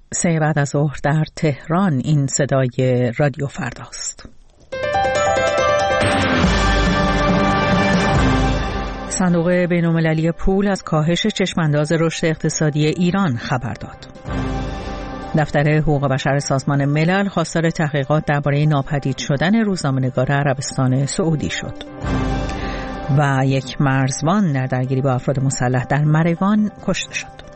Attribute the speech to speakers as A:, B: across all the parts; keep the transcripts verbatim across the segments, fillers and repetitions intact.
A: سه بعد از ظهر در تهران. این صدای رادیو فرداست. صندوق بین‌المللی پول از کاهش چشمانداز رشد اقتصادی ایران خبر داد. دفتر حقوق بشر سازمان ملل خواستار تحقیقات درباره ناپدید شدن روزنامه‌نگار عربستان سعودی شد. و یک مرزبان در درگیری با افراد مسلح در مریوان کشته شد.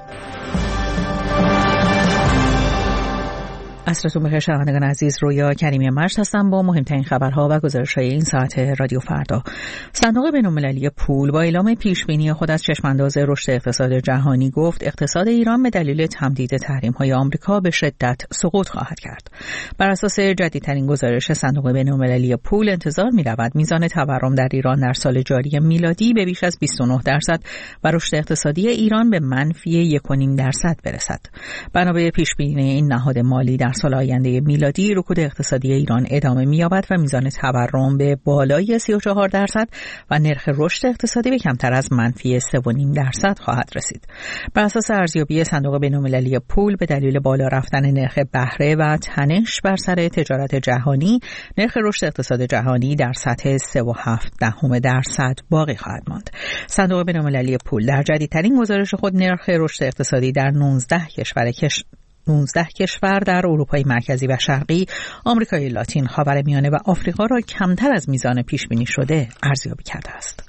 A: عصرتون بخیر شنوندگان عزیز، رویا کریمی مجد هستم با مهمترین خبرها و گزارش‌های این ساعت رادیو فردا. صندوق بین‌المللی پول با اعلام پیشبینی خود از چشمانداز رشد اقتصاد جهانی گفت اقتصاد ایران به دلیل تمدید تحریم‌های آمریکا به شدت سقوط خواهد کرد. بر اساس جدیدترین گزارش صندوق بین‌المللی پول انتظار می‌رود میزان تورم در ایران در سال جاری میلادی به بیش از بیست و نه درصد و رشد اقتصادی ایران به منفی یک و نیم درصد برسد. بنا به پیشبینی این نهاد مالی در سال آینده میلادی رکود اقتصادی ایران ادامه می‌یابد و میزان تورم به بالای سی و چهار درصد و نرخ رشد اقتصادی به کمتر از منفی سه و نیم درصد خواهد رسید. بر اساس ارزیابی صندوق بین‌المللی پول به دلیل بالا رفتن نرخ بهره و تنش بر سر تجارت جهانی، نرخ رشد اقتصاد جهانی در سطح سه و هفت دهم درصد باقی خواهد ماند. صندوق بین‌المللی پول در جدیدترین گزارش خود نرخ رشد اقتصادی در نوزده کشور کش نوزده کشور در اروپای مرکزی و شرقی، آمریکای لاتین، خاورمیانه و آفریقا را کمتر از میزان پیش بینی شده ارزیابی کرده است.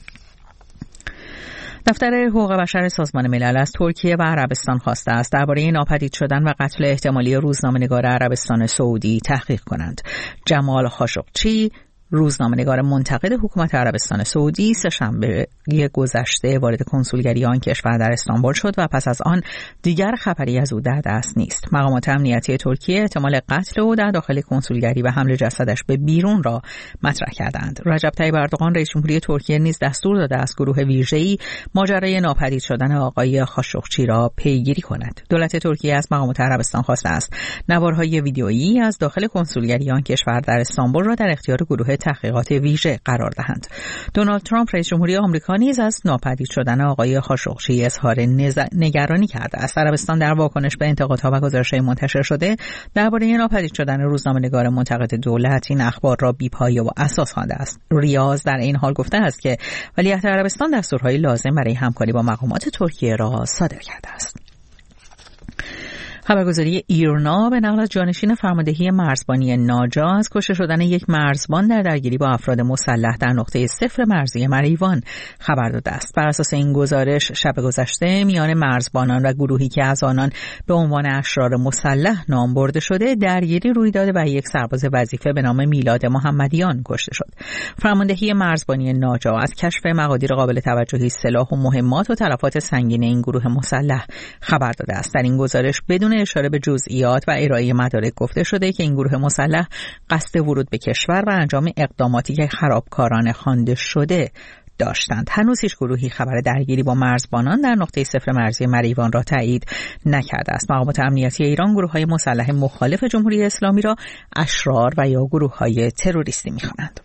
A: دفتر حقوق بشر سازمان ملل از ترکیه و عربستان خواسته است درباره ناپدید شدن و قتل احتمالی روزنامه‌نگار عربستان سعودی تحقیق کنند. جمال خاشقچی، روزنامه‌نگار منتقد حکومت عربستان سعودی، سه‌شنبه گذشته وارد کنسولگری آن کشور در استانبول شد و پس از آن دیگر خبری از او در دست نیست. مقامات امنیتی ترکیه احتمال قتل او در داخل کنسولگری و حمل جسدش به بیرون را مطرح کردند. رجب طیب اردوغان رئیس جمهوری ترکیه نیز دستور داده است گروه ویژه‌ای ماجرای ناپدید شدن آقای خاشقچی را پیگیری کند. دولت ترکیه از مقامات عربستان خواسته است نوارهای ویدئویی از داخل کنسولگری آن کشور در استانبول را در اختیار گروه تحقیقات ویژه قرار دهند. دونالد ترامپ رئیس جمهوری آمریکا نیز از ناپدید شدن آقای خاشقچی اظهار نگرانی کرده است. عربستان در واکنش به انتقادها و گزارش‌های منتشر شده درباره ناپدید شدن روزنامه‌نگار منتقد دولت این اخبار را بی‌پایه و اساس خوانده است. ریاض در این حال گفته است که ولیعهد عربستان دستورهای لازم برای همکاری با مقامات ترکیه را صادر کرده است. خبرگزاری ایرنا به نقل از جانشین فرماندهی مرزبانی ناجا از کشته شدن یک مرزبان در درگیری با افراد مسلح در نقطه صفر مرزی مریوان خبر داده است. بر اساس این گزارش شب گذشته میان مرزبانان و گروهی که از آنان به عنوان اشرار مسلح نام برده شده درگیری روی داده و یک سرباز وظیفه به نام میلاد محمدیان کشته شد. فرماندهی مرزبانی ناجا از کشف مقادیر قابل توجهی سلاح و مهمات و تلفات سنگین این گروه مسلح خبر داده است. در این گزارش بدون اشاره به جزئیات و ارائه مدارک گفته شده که این گروه مسلح قصد ورود به کشور و انجام اقداماتی که خرابکارانه خوانده شده داشتند. هنوز هیچ گروهی خبر درگیری با مرزبانان در نقطه صفر مرزی مریوان را تایید نکرده است. مقامات امنیتی ایران گروه‌های مسلح مخالف جمهوری اسلامی را اشرار و یا گروه‌های تروریستی می‌خوانند.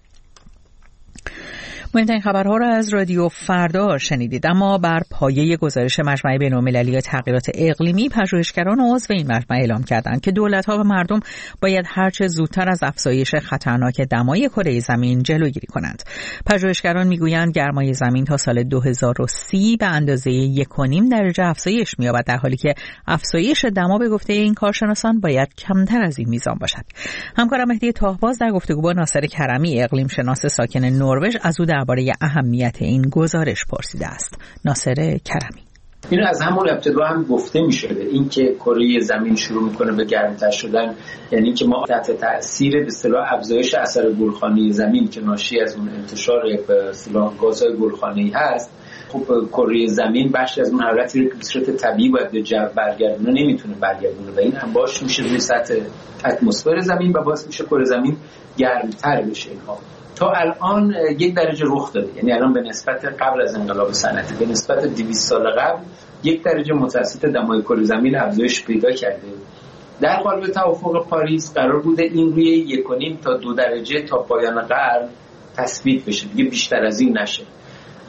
A: مهمترین خبرها را از رادیو فردا شنیدید. اما بر پایه گزارش مجمع بین‌المللی تغییرات اقلیمی، پژوهشگران عضو این مجمع اعلام کردند که دولت‌ها و مردم باید هرچه زودتر از افزایش خطرناک دمای کره زمین جلوگیری کنند. پژوهشگران می‌گویند گرمای زمین تا سال دو هزار و سی به اندازه یک و نیم درجه افزایش می‌یابد، در حالی که افزایش دما به گفته این کارشناسان باید کمتر از این میزان باشد. همکارم مهدی تاهباز در گفتگو با ناصر کرمی، اقلیم شناس ساکن نروژ، از او درباره اهمیت این گزارش پرسیده است. ناصر کرمی:
B: اینو از همون ابتدا هم گفته می شده، این که کره زمین شروع میکنه به گرمتر شدن، یعنی که ما تحت تاثیر به اصطلاح افزایش اثر گلخانه‌ای زمین که ناشی از اون انتشار به اصطلاح گازهای گلخانه‌ای هست، خب کره زمین بخشی از اون حرارتی که به صورت طبیعی باید به جو برگردونه نمیتونه برگردونه و این انباش میشه روی سطح اتمسفر زمین و باعث میشه کره زمین گرمتر بشه. اینها تا الان یک درجه رخ داده، یعنی الان به نسبت قبل از انقلاب صنعتی به نسبت دویست سال قبل یک درجه متوسط دمای کره زمین افزایش پیدا کرده. در قالب توافق پاریس قرار بوده این روی یک و نیم تا دو درجه تا پایان قرن تثبیت بشه، دیگه بیشتر از این نشه.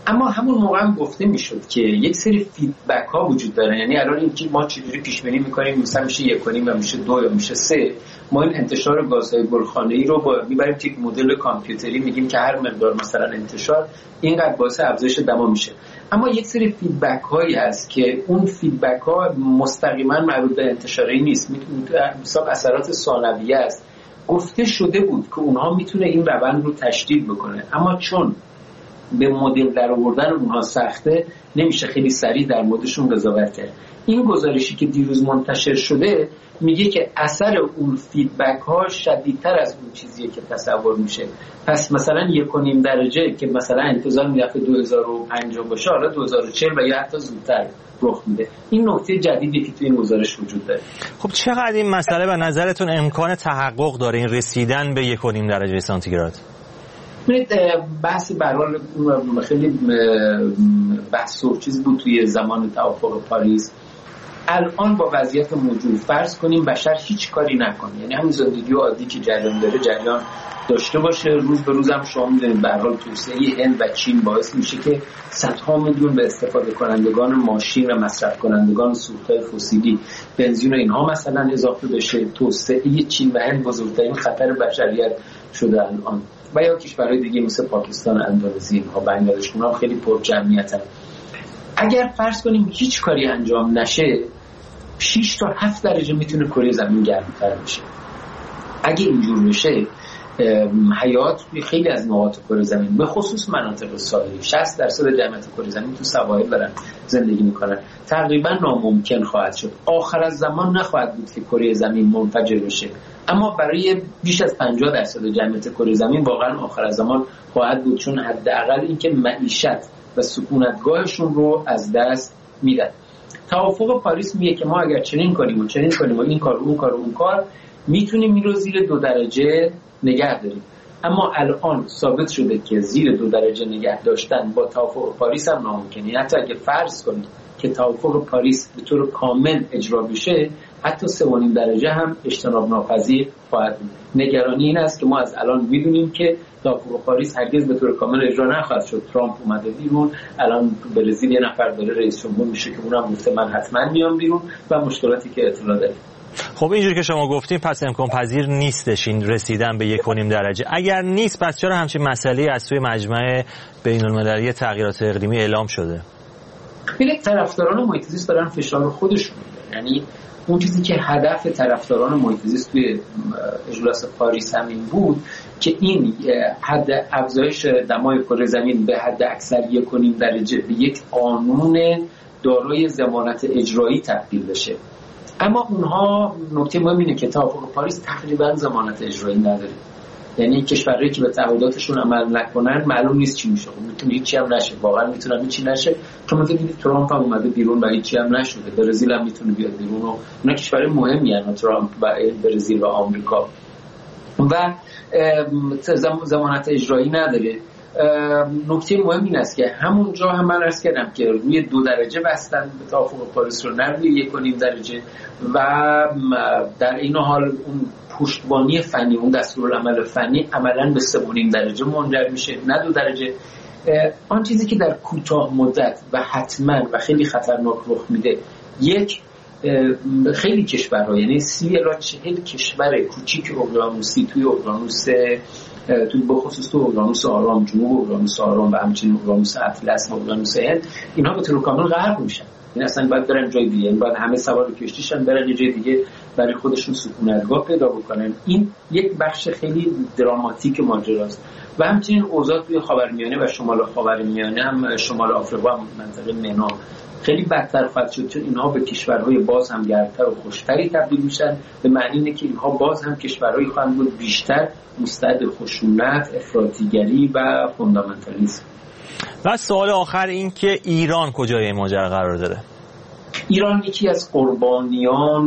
B: اما همون موقع هم گفته میشد که یک سری فیدبک ها وجود داره. یعنی الان اینکه ما چجوری پیش بینی میکنیم مثلا میشه یک و نیم و میشه دو یا میشه سه، ما این انتشار گازهای گلخانه‌ای رو با میبریم یک مدل کامپیوتری، میگیم که هر مقدار مثلا انتشار اینقدر باعث افزایش دما میشه. اما یک سری فیدبک هایی هست که اون فیدبک ها مستقیما مربوط به انتشاری نیست، مثلا اثرات ثانویه است. گفته شده بود که اونها میتونه این روند رو تشدید بکنه، اما چون به مدل در آوردن اونها سخته نمیشه خیلی سریع در موردشون قضاوت کرد. این گزارشی که دیروز منتشر شده میگه که اثر اون فیدبک ها شدیدتر از اون چیزیه که تصور میشه. پس مثلا یک و نیم درجه که مثلا انتظار میرفته دو هزار و پنجاه باشه، حالا دو هزار و چهل و یا حتی زودتر رخ میده. این نکته جدیدی که توی این گزارش وجود داره.
C: خب چقدر این مسئله به نظرتون امکان تحقق داره، این رسیدن به یک و نیم درجه سانتیگراد؟
B: بحث برحال خیلی بحث و چیز بود توی زمان توافق پاریس. الان با وضعیت موجود فرض کنیم بشر هیچ کاری نکنه، یعنی همین زندگی عادی که جریان داره جریان داشته باشه، روز به روز هم شما می‌دونید به هر حال توسعه هند و چین باعث میشه که صدها میلیون به استفاده کنندگان ماشین و مصرف کنندگان سوخت‌های فسیلی بنزین و اینها مثلا اضافه بشه. توسعه چین و هند بزرگترین خطر بشریت شده الان، و یا کشورهای دیگه مثل پاکستان، اندونزی، اینها، بنگلادش، اونها خیلی پرجمعیتن. اگر فرض کنیم هیچ کاری انجام نشه، شش تا هفت درجه میتونه کره زمین گرمتر بشه. اگه اینجور بشه حیات خیلی از نقاط کره زمین به خصوص مناطق ساحلی، شصت درصد جمعیت کره زمین تو سواحل دارن زندگی میکنن، تقریبا ناممکن خواهد شد. آخر از زمان نخواهد بود که کره زمین منفجر بشه، اما برای بیش از پنجاه درصد جمعیت کره زمین واقعا آخر از زمان خواهد بود، چون حداقل اینکه معیشت و سکونتگاهشون رو از دست میدن. توافق پاریس میگه که ما اگر چنین کنیم و چنین کنیم و این کار و اون کار و اون کار میتونیم این رو زیر دو درجه نگه داریم. اما الان ثابت شده که زیر دو درجه نگه داشتن با توافق پاریس هم ناممکنه. حتی اگه فرض کنیم که توافق پاریس به طور کامل اجرا بشه، حتی سه و نیم درجه هم اجتناب ناپذیر خواهد بود. نگرانی این است که ما از الان میدونیم که توافق پاریس هرگز به طور کامل اجرا نخواهد شد. ترامپ اومده بیرون، الان برزیل یه نفر داره رئیس جمهور میشه که اونم گفته من حتما میام بیرون و مشکلاتی که اطلاع داره.
C: خب اینجوری که شما گفتین پس امکان پذیر نیستش این رسیدن به یک و نیم درجه. اگر نیست پس چرا همچین مسئله از سوی مجمع بین المللی تغییرات اقلیمی اعلام شده؟
B: خیلی طرفداران محیط زیست دارن فشار خودشون میدن. یعنی اون چیزی که هدف طرفداران محیط زیست توی اجلاس پاریس همین بود که این حد افزایش دمای کره زمین به حد اکثر یک و نیم درجه به یک قانون دارای ضمانت اجرایی تبدیل بشه. اما اونها نکته مهم اینه که توافق پاریس تقریبا ضمانت اجرایی نداره. یعنی کشورهایی که به تعهداتشون عمل نکنن معلوم نیست چی میشه. میتونه هیچی هم نشه، واقعا میتونه هیچی نشه. شما دیدید ترامپ هم اومده بیرون و هیچی هم نشده. برزیل هم میتونه بیاد بیرون و اونا کشورهای مهمی هستن، ترامپ و برزیل و آمریکا، و ضمانت اجرایی نداره. نکته مهم این است که همونجا هم من عرض کردم که روی دو درجه بستن به توافق پاریس رو، نه روی یک و نیم درجه، و در این حال اون پشتبانی فنی، اون دستورالعمل فنی عملاً به سه و نیم درجه منجر میشه، نه دو درجه. آن چیزی که در کوتاه مدت و حتما و خیلی خطرناک رخ میده، یک خیلی کشورها، یعنی سی الی چهل کشور کوچیک اقیانوسی توی اقیانوس توی بخصوص تو اقیانوس آرام، جنوب اقیانوس آرام و همچنین اقیانوس اطلس و اقیانوس هند، اینها به طور کامل غرق میشن. این اصلا باید برن جای دیگه، این باید همه سوار کشتیشن برن یه جای دیگه برای خودشون سکونتگاه پیدا بکنن. این یک بخش خیلی دراماتیک ماجراست. و همچنین اوضاع توی خاورمیانه و شمال خاورمیانه هم، شمال آفریقا هم منطقه منا خیلی بدتر خواهد شد، چون اینها به کشورهای باز هم گرمتر و خشکتری تبدیل میشن. به معنی اینه که اینها باز هم کشورهایی خواهند بود بیشتر مستعد خشونت، افراطیگری و فوندامنتالیسم.
C: و سوال آخر این که ایران کجای این ماجرا قرار داره؟
B: ایران یکی از قربانیان،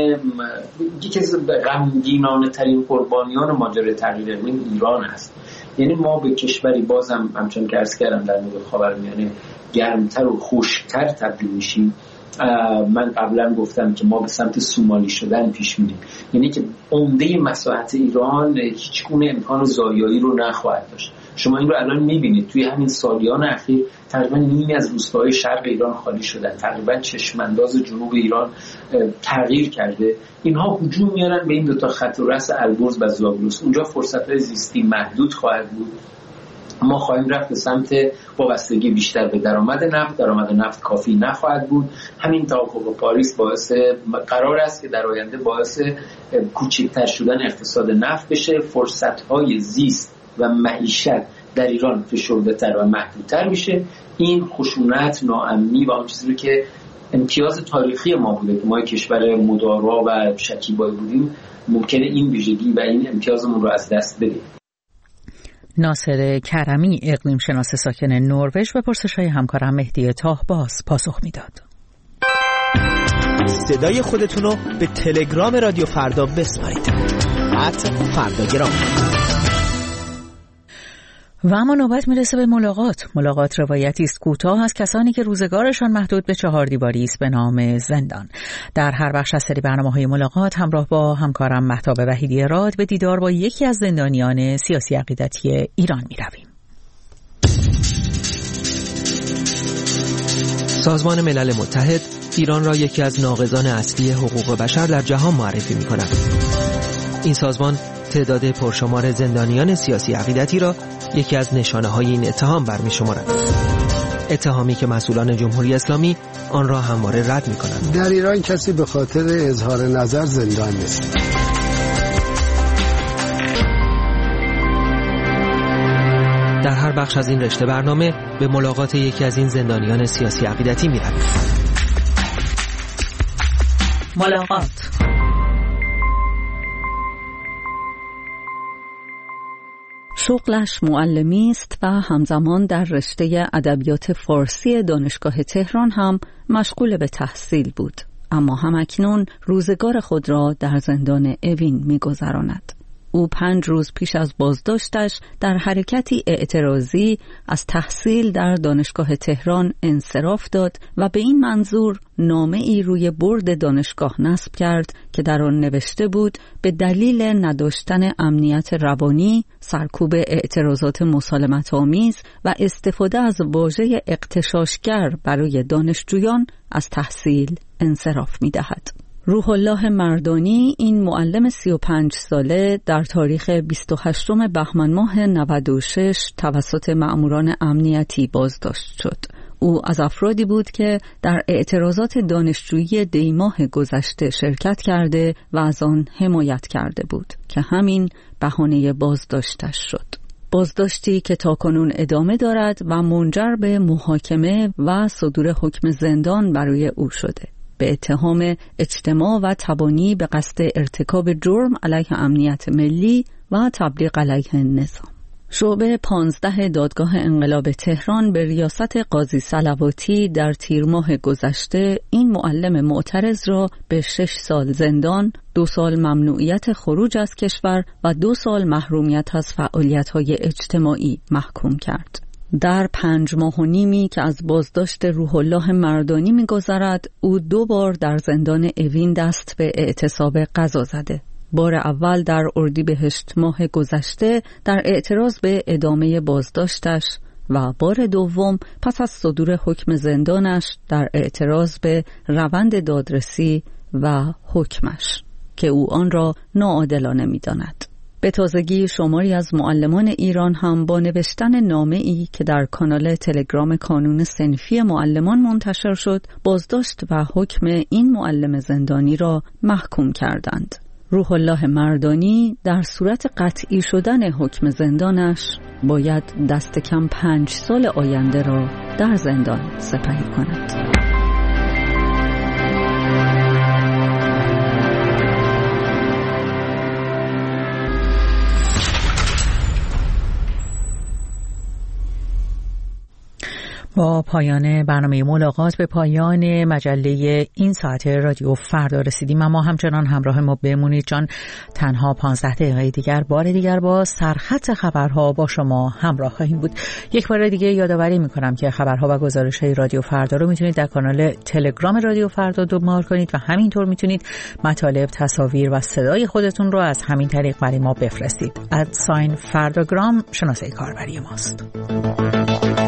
B: یکی از غمگینانه ترین قربانیان ماجرای تغییر اقلیم ایران است. یعنی ما به کشوری بازم همچون که عرض کردم در مورد خاورمیانه گرمتر و خشکتر تبدیل میشیم. من قبلا گفتم که ما به سمت سومالی شدن پیش میریم، یعنی که عمده مساحت ایران هیچ گونه امکان زایایی رو نخواهد داشت. شما این رو الان میبینید توی همین سالیان اخیر تقریبا نیمی از روستاهای شرق ایران خالی شدن، تقریبا چشمانداز جنوب ایران تغییر کرده. اینها هجوم میارن به این دو تا خط رأس البرز و زاگرس. اونجا فرصت‌های زیستی محدود خواهد بود. ما خواهیم رفت به سمت وابستگی بیشتر به درآمد نفت. درآمد نفت کافی نخواهد بود. همین توافق پاریس باعث قرار است که در آینده باعث کوچکتر شدن اقتصاد نفت بشه. فرصت‌های زیست و معیشت در ایران فشرده‌تر و محدودتر میشه. این خشونت، ناامنی و اون چیزی رو که امتیاز تاریخی ما بوده که ما کشور مدارا و شکیبایی بودیم، ممکنه این ویژگی و این امتیازمون رو از دست بدیم.
A: ناصر کرمی، اقلیم شناس ساکن نروژ، به پرسش‌های همکارم مهدی تاهباز پاسخ میداد.
D: صدای خودتون رو به تلگرام رادیو فردا بسپارید. ات فرداگرام.
A: و اما نوبت میرسه به ملاقات. ملاقات روایتی است کوتاه از کسانی که روزگارشان محدود به چهار دیواری است به نام زندان. در هر بخش از سری برنامه‌های ملاقات همراه با همکارم مهتاب وحیدی راد به دیدار با یکی از زندانیان سیاسی عقیدتی ایران میرویم.
E: سازمان ملل متحد ایران را یکی از ناقضان اصلی حقوق بشر در جهان معرفی می‌کند. این سازمان تعداد پرشمار زندانیان سیاسی عقیدتی را یکی از نشانه‌های این اتهام برمی‌شمارد. اتهامی که مسئولان جمهوری اسلامی آن را همواره رد می‌کنند.
F: در ایران کسی به خاطر اظهار نظر زندان نیست.
E: در هر بخش از این رشته برنامه به ملاقات یکی از این زندانیان سیاسی عقیدتی می‌رویم.
A: ملاقات. شغلش معلمی است و همزمان در رشته ادبیات فارسی دانشگاه تهران هم مشغول به تحصیل بود، اما همکنون روزگار خود را در زندان اوین می‌گذراند. او پنج روز پیش از بازداشتش در حرکتی اعتراضی از تحصیل در دانشگاه تهران انصراف داد و به این منظور نامه ای روی برد دانشگاه نصب کرد که در آن نوشته بود به دلیل نداشتن امنیت روانی، سرکوب اعتراضات مسالمت آمیز و استفاده از واژه اغتشاشگر برای دانشجویان از تحصیل انصراف می دهد. روح الله مردانی، این معلم سی و پنج ساله، در تاریخ بیست و هشتم بهمن ماه نود و شش توسط مأموران امنیتی بازداشت شد. او از افرادی بود که در اعتراضات دانشجویی دی ماه گذشته شرکت کرده و از آن حمایت کرده بود که همین بهانه بازداشتش شد. بازداشتی که تاکنون ادامه دارد و منجر به محاکمه و صدور حکم زندان برای او شده به اتهام اجتماع و تبانی به قصد ارتکاب جرم علیه امنیت ملی و تبلیغ علیه نظام. شعبه پانزده دادگاه انقلاب تهران به ریاست قاضی صلواتی در تیر ماه گذشته این معلم معترض را به شش سال زندان، دو سال ممنوعیت خروج از کشور و دو سال محرومیت از فعالیت‌های اجتماعی محکوم کرد. در پنج ماه و نیمی که از بازداشت روح الله مردانی می‌گذرد، او دو بار در زندان اوین دست به اعتصاب قضا زده. بار اول در اردیبهشت ماه گذشته در اعتراض به ادامه بازداشتش و بار دوم پس از صدور حکم زندانش در اعتراض به روند دادرسی و حکمش که او آن را ناعادلانه می‌داند. به تازگی شماری از معلمان ایران هم با نوشتن نامه‌ای که در کانال تلگرام کانون صنفی معلمان منتشر شد، بازداشت و حکم این معلم زندانی را محکوم کردند. روح الله مردانی در صورت قطعی شدن حکم زندانش باید دست کم پنج سال آینده را در زندان سپری کند. با پایان برنامه ملاقات به پایان مجله این ساعت رادیو فردا رسیدیم، اما همچنان همراه ما بمونید چون تنها پانزده دقیقه دیگر بار دیگر با سرخط خبرها با شما همراه خواهیم بود. یک بار دیگه یادآوری میکنم که خبرها و گزارش‌های رادیو فردا رو میتونید در کانال تلگرام رادیو فردا دنبال کنید و همینطور میتونید مطالب، تصاویر و صدای خودتون رو از همین طریق برای ما بفرستید. ات ساین فرداگرام شناسه کاربری ماست.